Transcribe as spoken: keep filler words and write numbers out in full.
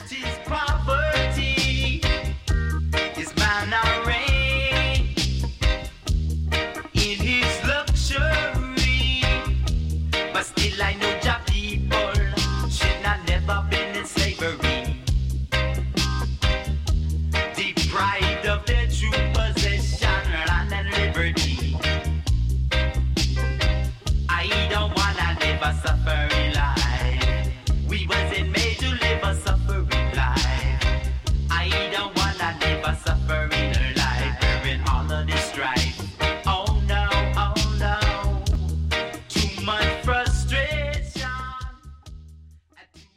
his poverty is man reign in his luxury, but still I know